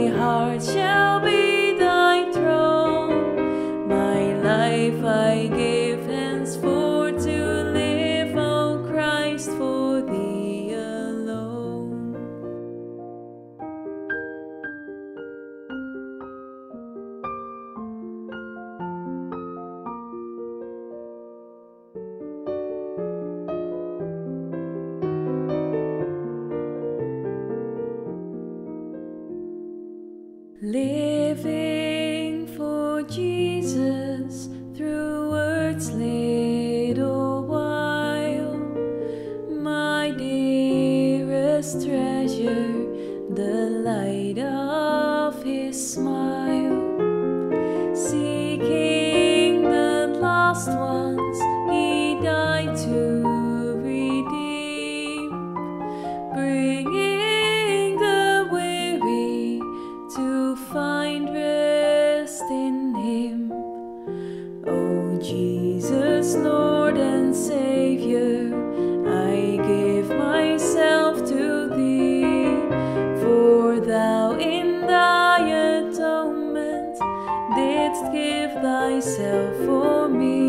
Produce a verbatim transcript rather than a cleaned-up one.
heart shall be thy throne. My life I give henceforth to live, O Christ, for thee alone. Living for Jesus through earth's little while, my dearest treasure, the light of his smile. Seeking the lost ones, he died to redeem, bringing the weary to find rest in him. O Jesus, Lord and Savior, I give myself to thee, for thou in thy atonement didst give thyself for me.